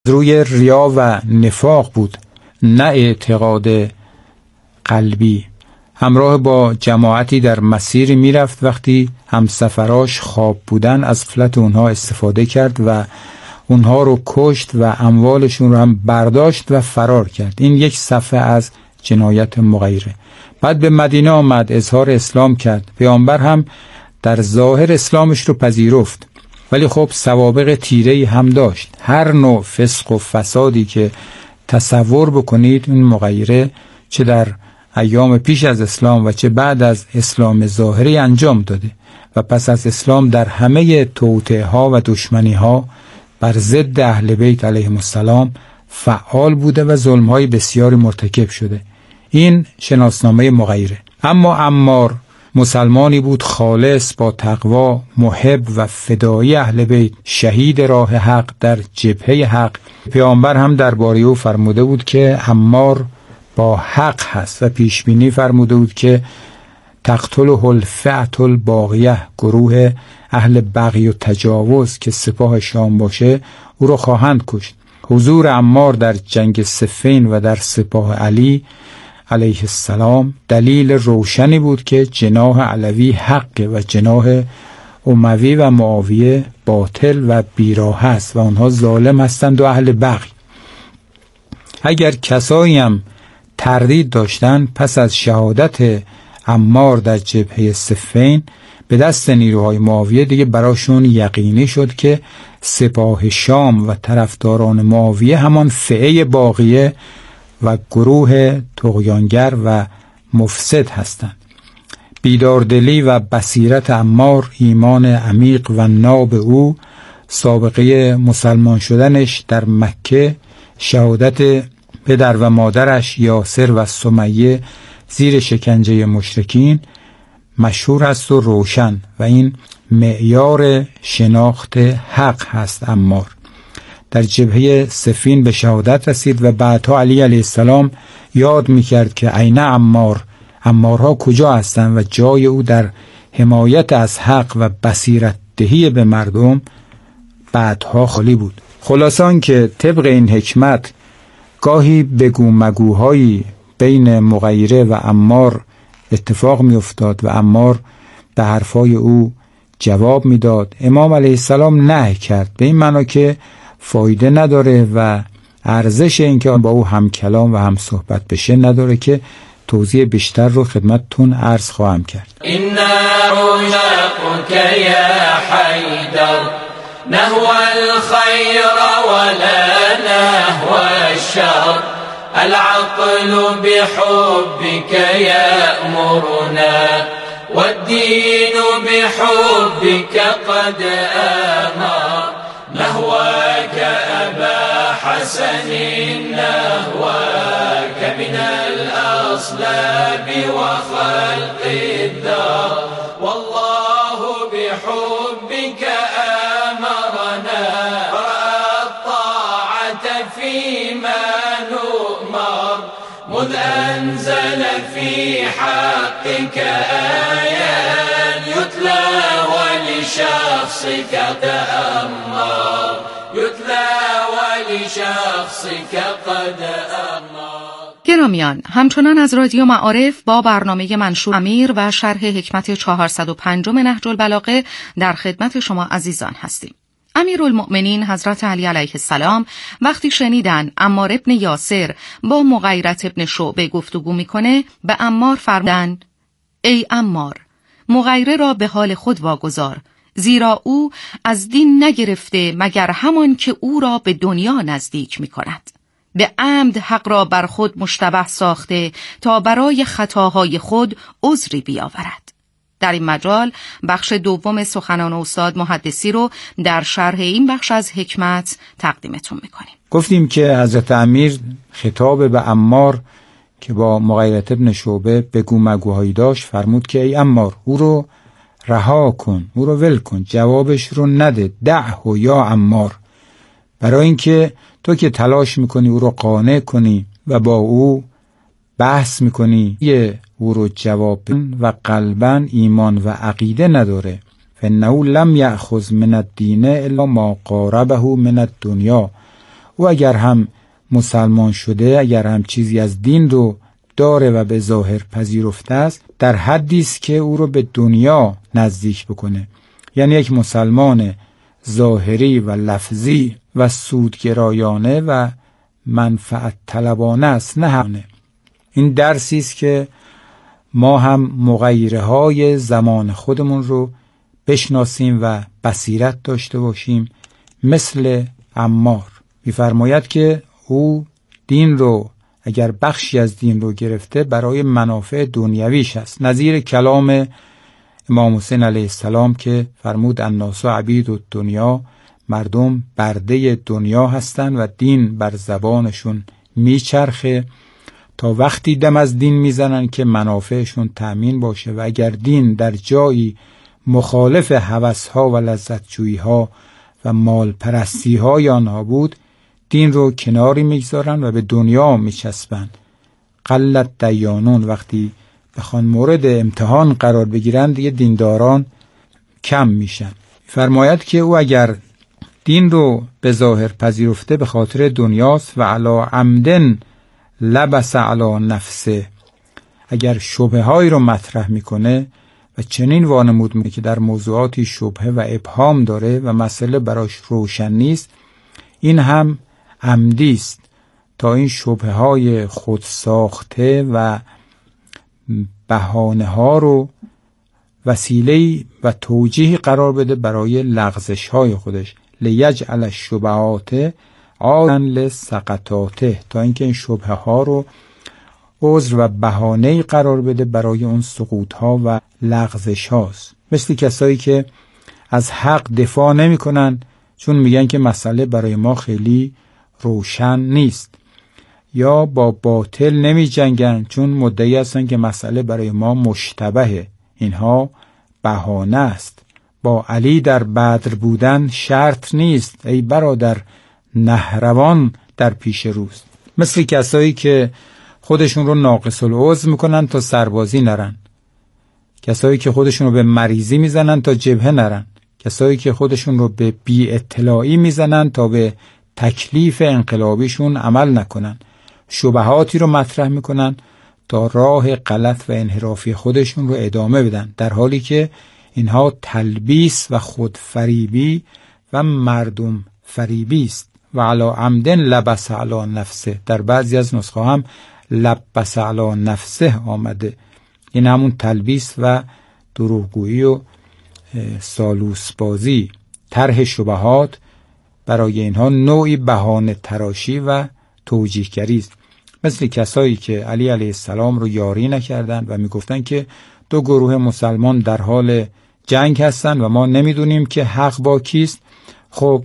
روی ریا و نفاق بود، نه اعتقاد قلبی. همراه با جماعتی در مسیری میرفت، وقتی همسفراش خواب بودن از غفلت اونها استفاده کرد و اونها رو کشت و اموالشون رو هم برداشت و فرار کرد. این یک صفحه از جنایت مغیره. بعد به مدینه آمد، اظهار اسلام کرد. پیامبر هم در ظاهر اسلامش رو پذیرفت، ولی خب سوابق تیره‌ای هم داشت. هر نوع فسق و فسادی که تصور بکنید، این مغیره چه در ایام پیش از اسلام و چه بعد از اسلام ظاهری انجام داده و پس از اسلام در همه توطئه ها و دشمنی ها بر ضد اهل بیت علیهم السلام فعال بوده و ظلم های بسیاری مرتکب شده. این شناسنامه مغیره. اما عمار مسلمانی بود خالص، با تقوا، محب و فدایی اهل بیت، شهید راه حق در جبهه حق. پیامبر هم درباره او فرموده بود که عمار با حق هست و پیش بینی فرموده بود که تقتله الفئة الباغیه، گروه اهل بغی و تجاوز که سپاه شام باشه او را خواهند کشت. حضور عمار در جنگ صفین و در سپاه علی علیه السلام دلیل روشنی بود که جناح علوی حق و جناح اموی و معاویه باطل و بیراه است و آنها ظالم هستند و اهل بغی. اگر کسایی هم تردید داشتن پس از شهادت عمار در جبهه صفین به دست نیروهای معاویه، دیگه براشون یقینی شد که سپاه شام و طرفداران معاویه همان فئه باغیه و گروه طغیانگر و مفسد هستند. بیداردلی و بصیرت عمار، ایمان عمیق و ناب او، سابقه مسلمان شدنش در مکه، شهادت پدر و مادرش یاسر و سمیه زیر شکنجه مشرکین مشهور است و روشن و این معیار شناخت حق هست. عمار در جبهه صفین به شهادت رسید و بعدها علی علیه السلام یاد میکرد که عین عمارها کجا هستند و جای او در حمایت از حق و بصیرت دهی به مردم بعدها خالی بود. خلاصان که طبق این حکمت گاهی بگو مگوهایی بین مغیره و عمار اتفاق می افتاد و عمار به حرفای او جواب می داد. امام علیه السلام نهی کرد، به این معنا که فایده نداره و ارزش این که با او هم کلام و هم صحبت بشه نداره، که توضیح بیشتر رو خدمتتون عرض خواهم کرد. نهو الخير ولا نهو الشر العقل بحبك يأمرنا والدين بحبك قد آمر نهواك أبا حسن نهواك من الأصلاب وخلق الدار والله بحبك أمرنا الطاعة فيما نؤمر مذ أنزل في حقك آية يتلى ولشخصك تأمر يتلى ولشخصك قد أمر. گرامیان، همچنان از رادیو معارف با برنامه منشور امیر و شرح حکمت 405 نهج البلاغه در خدمت شما عزیزان هستیم. امیرالمؤمنین حضرت علی علیه السلام وقتی شنیدن عمار ابن یاسر با مغیرت ابن شعبه گفتگو میکنه، به عمار فرمودند: ای عمار، مغیره را به حال خود واگذار، زیرا او از دین نگرفته مگر همان که او را به دنیا نزدیک میکند. به عمد حق را بر خود مشتبه ساخته تا برای خطاهای خود عذری بیاورد. در این مجال بخش دوم سخنان استاد محدثی رو در شرح این بخش از حکمت تقدیمتون میکنیم. گفتیم که حضرت امیر خطاب به عمار که با مغیرت ابن شعبه بگو مگوهایی داشت فرمود که ای عمار، او رو رها کن، او رو ول کن، جوابش رو نده، دعه یا عمار، برای اینکه تو که تلاش میکنی او رو قانع کنی و با او بحث میکنی او رو جواب و قلباً ایمان و عقیده نداره. فإنه لم یأخذ من الدین الا ما قاربه من الدنیا. او اگر هم مسلمان شده، اگر هم چیزی از دین رو داره و به ظاهر پذیرفته است، در حدی است که او رو به دنیا نزدیک بکنه. یعنی یک مسلمان ظاهری و لفظی و سودگرایانه و منفعت طلبانه است، نه همانه. این درسی است که ما هم مغایره های زمان خودمون رو بشناسیم و بصیرت داشته باشیم. مثل عمار می‌فرماید که او دین رو، اگر بخشی از دین رو گرفته، برای منافع دنیویش است. نظیر کلام امام حسین علیه السلام که فرمود الناس عبید الدنیا، مردم برده دنیا هستند و دین بر زبانشون میچرخه تا وقتی دم از دین میزنن که منافعشون تأمین باشه، و اگر دین در جایی مخالف هوس‌ها و لذت‌جویی‌ها و مال پرستی‌های آنها بود، دین رو کناری میگذارن و به دنیا میچسبن. قلت دیانون، وقتی بخوان مورد امتحان قرار بگیرن دیگه دینداران کم میشن. فرماید که او اگر دین رو به ظاهر پذیرفته به خاطر دنیاست و علی عمدن لبس علی نفسه، اگر شبهه هایی رو مطرح میکنه و چنین وانمود میکنه که در موضوعاتی شبهه و ابهام داره و مسئله براش روشن نیست، این هم عمدی است تا این شبهه های خود ساخته و بهانه ها رو وسیله و توجیه قرار بده برای لغزش های خودش. لیجعل الشبهات عادا لسقطاته، تا اینکه این شبهه ها رو عذر و بهانه قرار بده برای اون سقوط ها و لغزش هاست. مثل کسایی که از حق دفاع نمی کنن چون میگن که مسئله برای ما خیلی روشن نیست، یا با باطل نمی جنگن چون مدعی هستن که مسئله برای ما مشتبهه. اینها بهانه است. با علی در بدر بودن شرط نیست ای برادر، نهروان در پیش روز. مثل کسایی که خودشون رو ناقص العضو میکنن تا سربازی نرن، کسایی که خودشون رو به مریضی میزنن تا جبهه نرن، کسایی که خودشون رو به بی اطلاعی میزنن تا به تکلیف انقلابیشون عمل نکنن، شبهاتی رو مطرح میکنن تا راه غلط و انحرافی خودشون رو ادامه بدن، در حالی که اینها تلبیس و خودفریبی و مردم فریبی است. و علی عمدن لبس علی نفسه، در بعضی از نسخه هم لبس علی نفسه آمده. این همون تلبیس و دروغگویی و سالوس بازی، طرح شبهات برای اینها نوعی بهانه تراشی و توجیهگری است. مثل کسایی که علی علیه السلام رو یاری نکردند و میگفتن که دو گروه مسلمان در حال جنگ هستن و ما نمیدونیم که حق با کیست. خب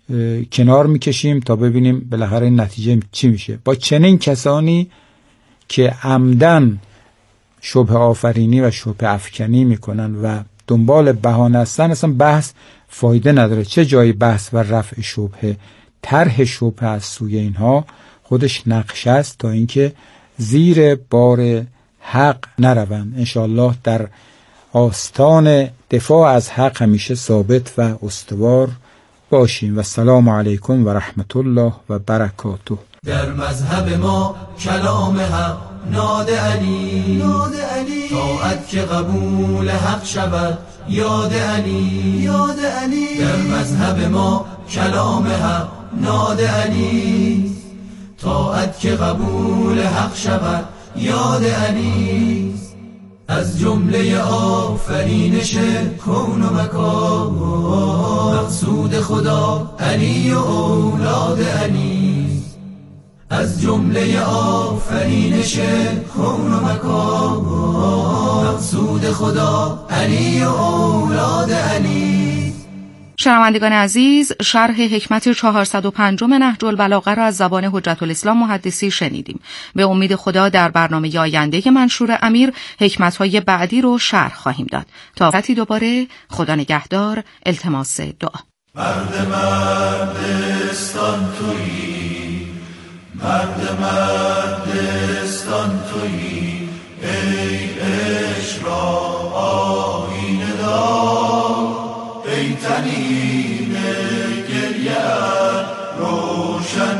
کنار میکشیم تا ببینیم بالاخره این نتیجه چی میشه. با چنین کسانی که عمدن شبه آفرینی و شبه افکنی میکنن و دنبال بهانه هستن، اصلا بحث فایده نداره. چه جای بحث و رفع شبهه؟ طرح شبهه از سوی اینها خودش نقشه است تا اینکه زیر بار حق نروند. انشاءالله در آستان دفاع از حق همیشه ثابت و استوار باشیم. و السلام علیکم و رحمت الله و برکاته. در مذهب ما کلام حق ناد علی، طاعت که قبول حق شود یاد علی. در مذهب ما کلام حق ناد علی، طاعت که قبول حق شود یاد علی. از جمله آفرینش کون و مکان، مقصود خدا علی و اولاد علی. از جمله آفرینش کون و مکان، مقصود خدا علی و اولاد علی. شنوندگان عزیز، شرح حکمت 405 نهج البلاغه را از زبان حجت الاسلام محدثی شنیدیم. به امید خدا در برنامه آینده منشور امیر حکمت‌های بعدی رو شرح خواهیم داد. تا وقتی دوباره، خدا نگهدار. التماس دعا. مرد مردستان تویی، مرد مردستان تویی، ای عشق را آیینه دار، ای تنین گریه روشن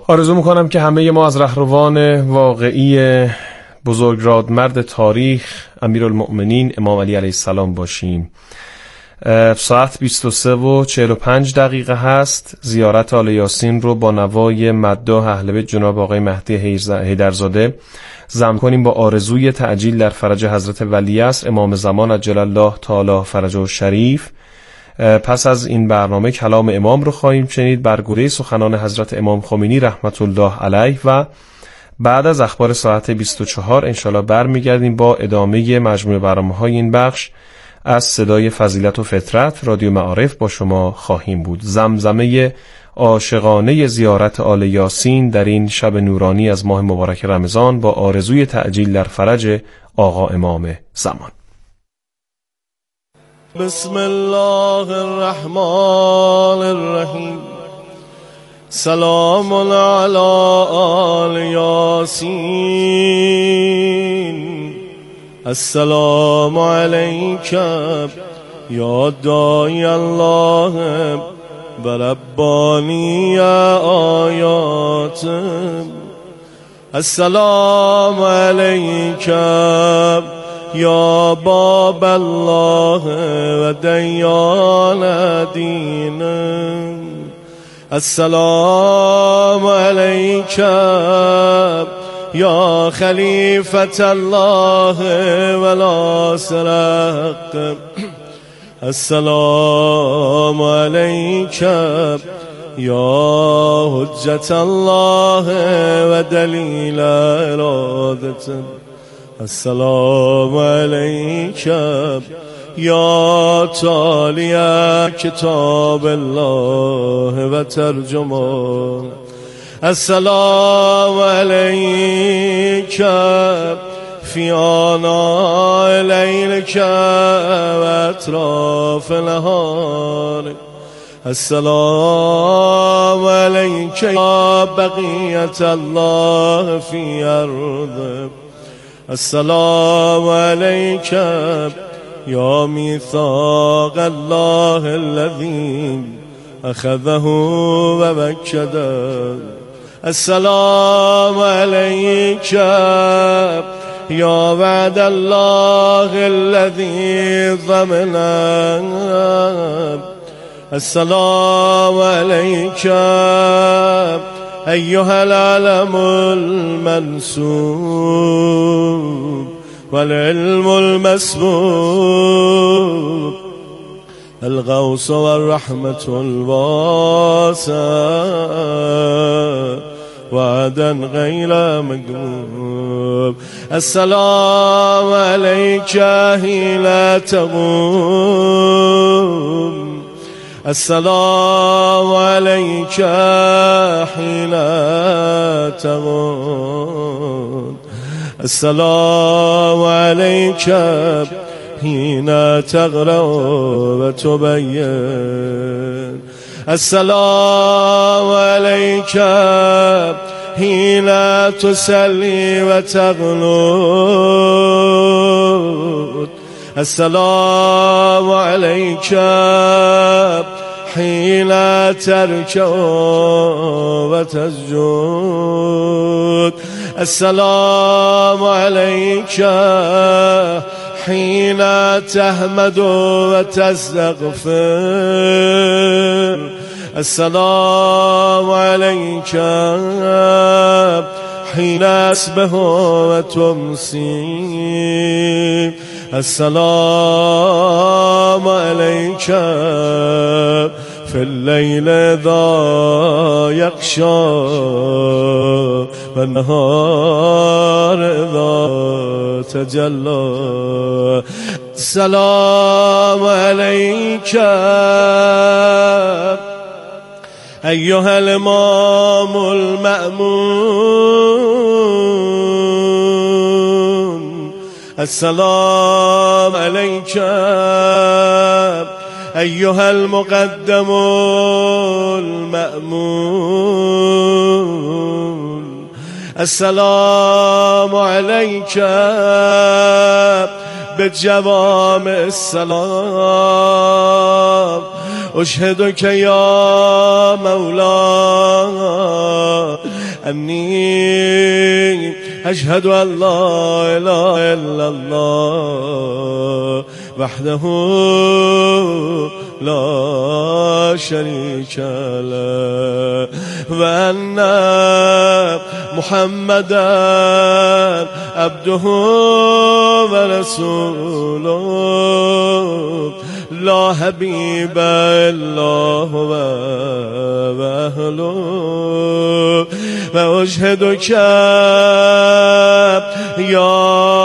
آرزو میکنم که همه ما از رهروان واقعی بزرگرادمرد تاریخ امیرالمؤمنین امام علی علیه السلام باشیم. ساعت 23:45 هست. زیارت آل یاسین رو با نوای مداح اهل بیت جناب آقای مهدی حیدرزاده ضم کنیم با آرزوی تعجیل در فرج حضرت ولیعصر امام زمان عجل الله تعالی فرجه الشریف. پس از این برنامه کلام امام رو خواهیم شنید، برگزیده سخنان حضرت امام خمینی رحمت الله علیه و بعد از اخبار ساعت 24 انشالله برمیگردیم با ادامه مجموعه برنامه‌های این بخش از صدای فضیلت و فطرت. رادیو معارف با شما خواهیم بود. زمزمه عاشقانه زیارت آل یاسین در این شب نورانی از ماه مبارک رمضان با آرزوی تعجیل در فرج آقا امام زمان. بسم الله الرحمن الرحیم. سلام علی آل یاسین. السلام علیک یا داعی الله و ربانی آیات. السلام علیک یا باب الله و دیان دین. السلام علیک یا خلیفة الله و ناصر حق. السلام علیک یا حجة الله و دلیل ارادته. السلام علیک یا تالی کتاب الله و ترجمان. السلام علیک فی آناء لیلک و اطراف نهارک. السلام علیک یا بقیة الله فی ارضه. السلام علیک یا میثاق الله الذی اخذه و وکده. السلام علیک یا وعد الله الذی ضمنه. السلام علیک ایها العلم المنسوب والعلم المسبوب الغوث والرحمة الواسع وعدا غير مكذوب. السلام عليك حين تقوم. السلام عليك حين تقوم. السلام عليك حين تقرأ وتبين. السلام عليك حين تسلي وتقنط. السلام عليك حين تركع وتسجد. السلام عليك حين تحمد وتستغفر. السلام عليك حين أصبح وتمسي. السلام عليك في الليل ذا يغشى والنهار ذا تجلى. السلام عليك أيها الإمام المأمون. السلام عليك أيها المقدم المأمون. السلام عليك بجوامع السلام أشهدك يا مولاي أني أشهد أن لا إله إلا الله وحده لا شريك له وأن محمدا عبده ورسوله لا حبيب إلا هو وأهله وأشهدك يا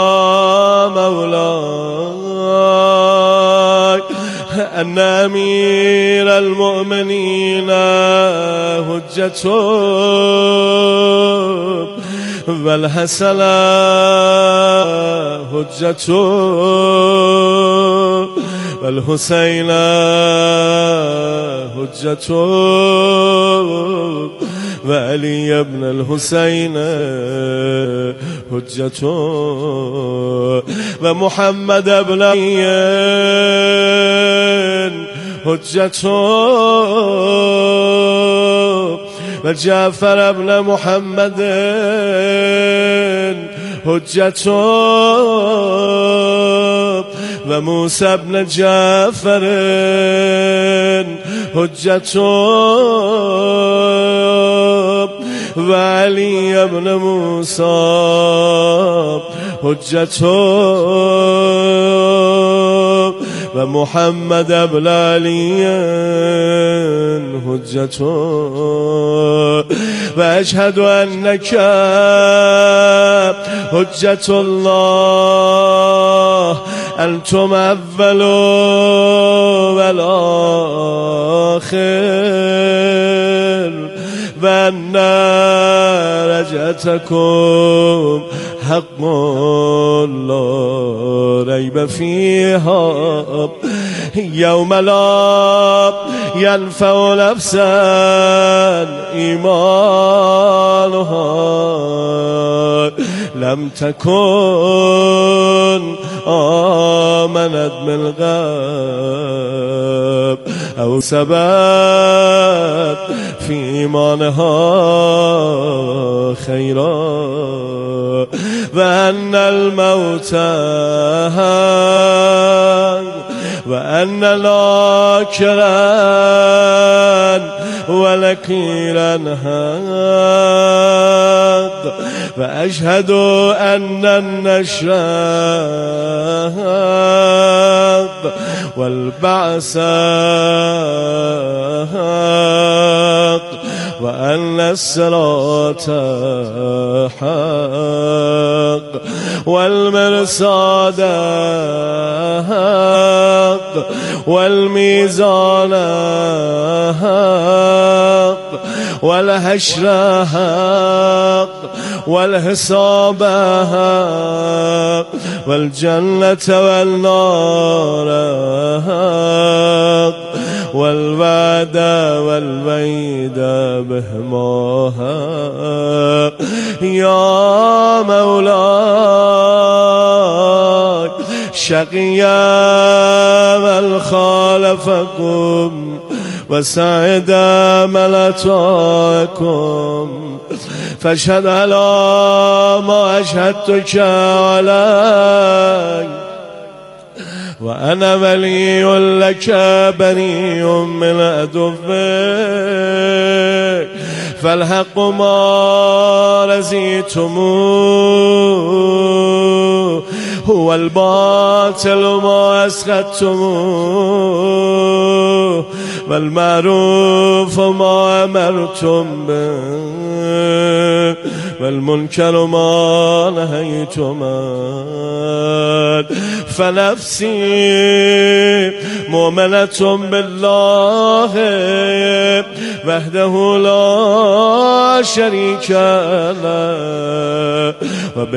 مولاي أن أمير المؤمنين حجة والحسن حجة والحسين حجة وعلي بن الحسين حجة ومحمد بن علي حجة وجعفر بن محمد حجة وموسى بن جعفر حجة وعلي بن موسى حجة ومحمد بن علي حجة وأشهد أنك حجة الله أنتم أول والآخر وأن رجعتكم حق لا ريب فيها يوم لا ينفع نفسا إيمانها لم تكن آمنت من قبل أو سبت في إيمانها خيرا وأن الموت وأن لاكرا ولكيرا حق وأشهد أن النشر والبعث حق وأن الصراط حق والمرصاد حق والميزان حق والحشر حق والحساب حق والجنة والنار حق والوعد والوعيد بهما حق يا مولاي شقيا من خالفكم وسعد من أتاكم فاشهد على ما أشهدتك علي وأنا ولي لك بريء من عدوك فالحق ما رزيتموه هو الباطل ما أسخطتموه والمعروف ما أمرتم به والمنكر ما نهيتم عنه فنفسي مؤمنة بالله وحده لا شريك له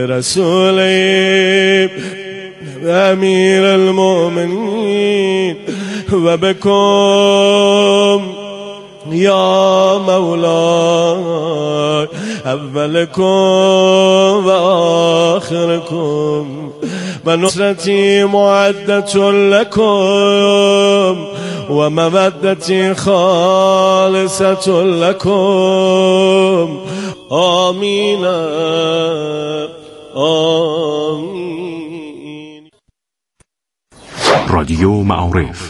وبرسوله أمير المؤمنين وبكم يا مولاي أولكم وآخركم ونصرتي معدة لكم و مودتی خالصة لكم آمین آمین. رادیو معارف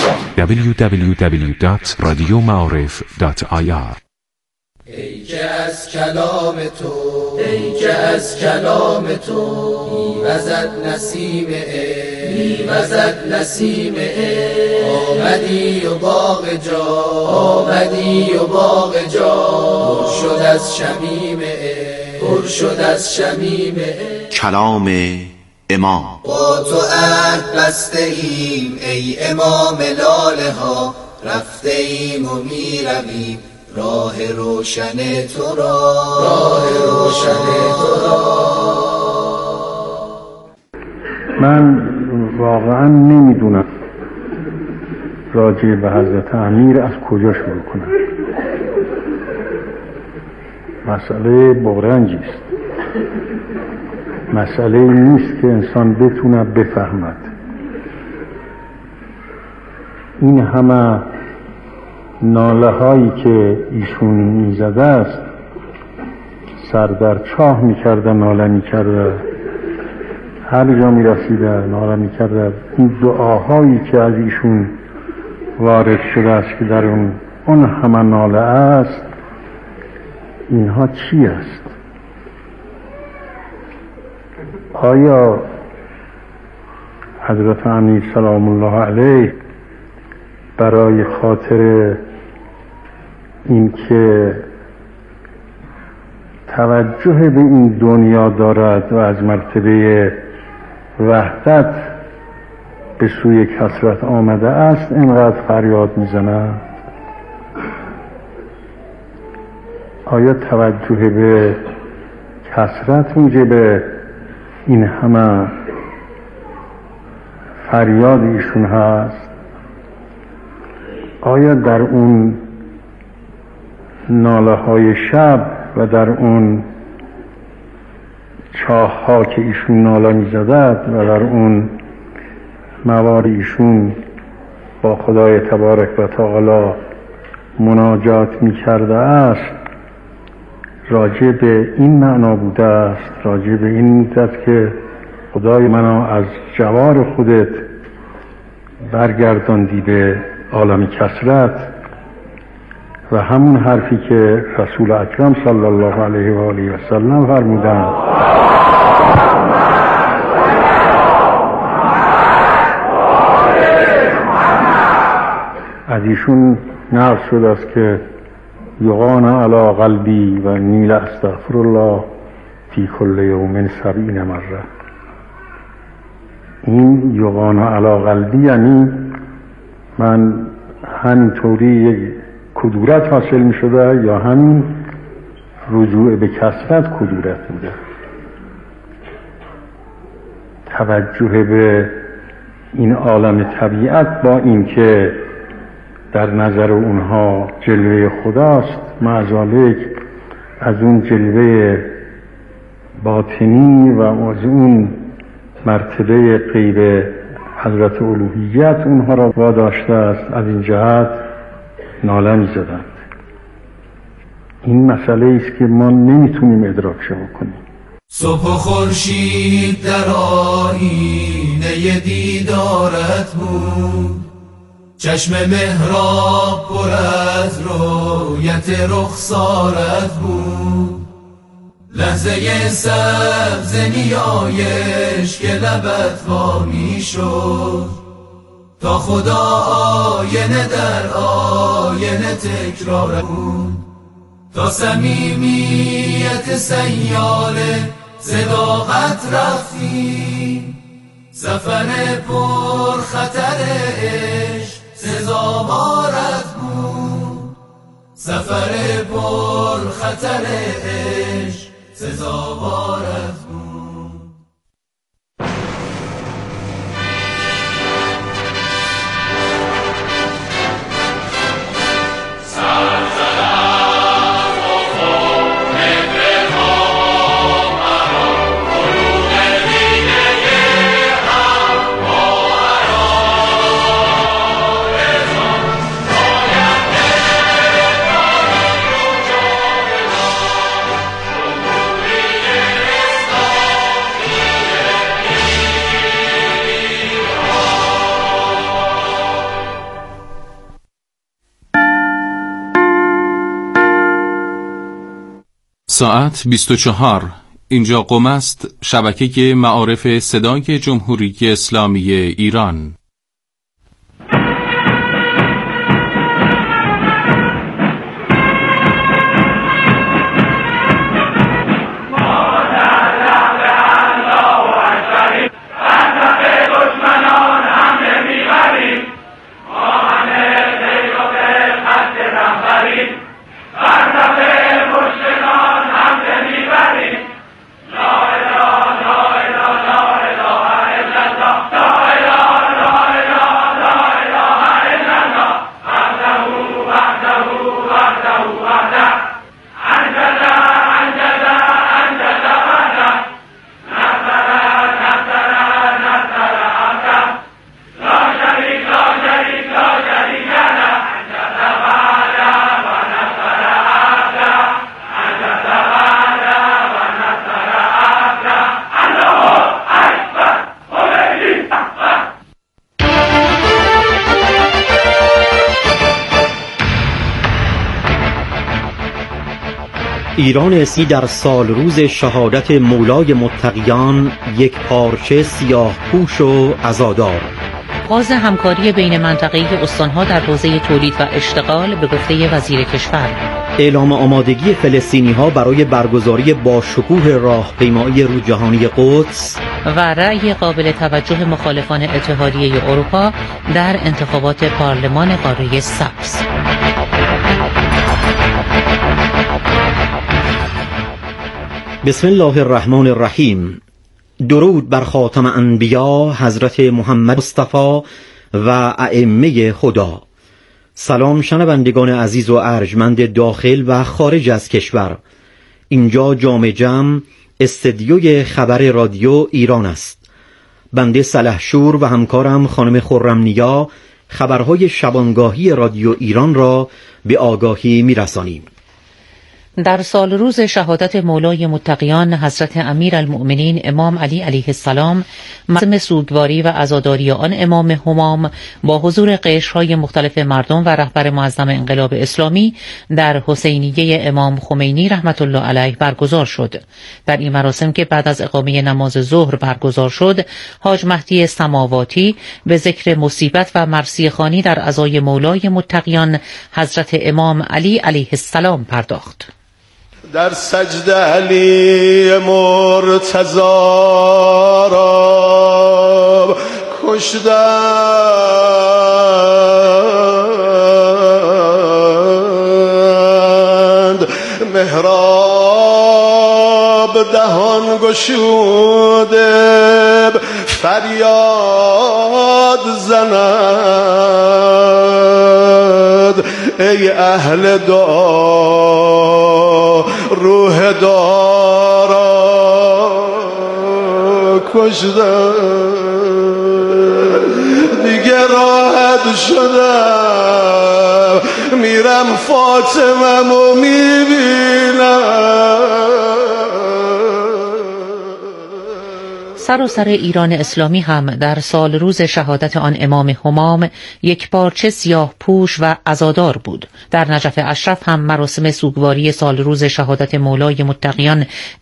www.radiomaarif.ir ای که از کلام تو میوزد نسیم آمدی و باغ جا پر شد از شمیم کلام امام. با تو عهد بسته ایم ای امام لاله ها، رفته ایم و میرویم راه روشن تو را. من واقعا نمیدونم راجع به حضرت امیر از کجا شروع کنم. مسئله بغرنجی است، مسئله نیست که انسان بتونه بفهمد. این همه ناله هایی که ایشون میزده است، سر در چاه میکرده، ناله میکرده، هر جا میرسیده ناله میکرده. این دعاهایی که از ایشون وارد شده است که در اون همه ناله است، اینها چی است؟ آیا حضرت امیر سلام الله علیه برای خاطر این که توجه به این دنیا دارد و از مرتبه وحدت به سوی کثرت آمده است اینقدر فریاد میزند؟ آیا توجه به کثرت موجب این همه فریاد ایشون هست؟ آیا در اون ناله های شب و در اون چاه ها که ایشون ناله می زدد و در اون موارد ایشون با خدای تبارک و تعالی مناجات می کرده است، راجع به این معنا بوده است، راجع به این مدت که خدای منو از جوار خودت برگرداندی به عالم کثرت، و همون حرفی که رسول اکرم صلی الله علیه و آله و سلم فرمودند از ایشون نقل شده است که یغان علی قلبی و نیل استغفر الله فی کل یوم 70 مره. این یغان علی قلبی یعنی من همینطوری کدورت حاصل می شده یا همین رجوع به کثرت کدورت بوده. توجه به این عالم طبیعت با این که در نظر اونها جلوه خداست، معذالک از اون جلوه باطنی و از اون مرتبه غیب حضرت الوهیت اونها را واداشته است، از این جهت ناله می زدند. این مسئله است که ما نمیتونیم ادراکش بکنیم. صبح و خورشید در آینه دیدارت بود، چشم محراب پر از رویت رخسارت بود، لحظه سبز نیایش که لبت وا می شد، تا خدا آینه در آینه تکرار بود، تا صمیمیت سیاله صداقت رفتی، سفر پر خطر عشق سزاوارت بود، سفر پر خطر عشق سزاوارت بود. Oh ساعت 24. اینجا قم است، شبکه معارف صدای جمهوری اسلامی ایران. ایران اسلامی در سال روز شهادت مولای متقیان یک پارچه سیاه پوش و عزادار. آغاز همکاری بین منطقه‌ای استان‌ها در حوزه تولید و اشتغال به گفته وزیر کشور. اعلام آمادگی فلسطینی‌ها برای برگزاری با شکوه راهپیمایی روزجهانی قدس و رأی قابل توجه مخالفان اتحادیه اروپا در انتخابات پارلمان قاره سبز. بسم الله الرحمن الرحیم. درود بر خاتم انبیا حضرت محمد مصطفی و ائمه خدا. سلام شنوندگان عزیز و ارجمند داخل و خارج از کشور. اینجا جام جم استدیوی خبر رادیو ایران است. بنده سلحشور و همکارم خانم خرمنیا خبرهای شبانگاهی رادیو ایران را به آگاهی میرسانیم. در سال روز شهادت مولای متقیان حضرت امیرالمؤمنین امام علی علیه السلام، مراسم سوگواری و عزاداری آن امام همام با حضور قشرهای مختلف مردم و رهبر معظم انقلاب اسلامی در حسینیه امام خمینی رحمت الله علیه برگزار شد. در این مراسم که بعد از اقامه نماز ظهر برگزار شد، حاج مهدی سماواتی به ذکر مصیبت و مرثیه خوانی در عزای مولای متقیان حضرت امام علی علیه السلام پرداخت. در سجده علی مرتضی را کشتند، محراب دهان گشوده فریاد زند، ای اهل دعا روح دارا کشتن، دیگه راحت شدم میرم فاطمه‌مو میبینم. سراسر ایران اسلامی هم در سال روز شهادت آن امام همام یک پارچه سیاه پوش و عزادار بود. در نجف اشرف هم مراسم سوگواری سال روز شهادت مولای متقیان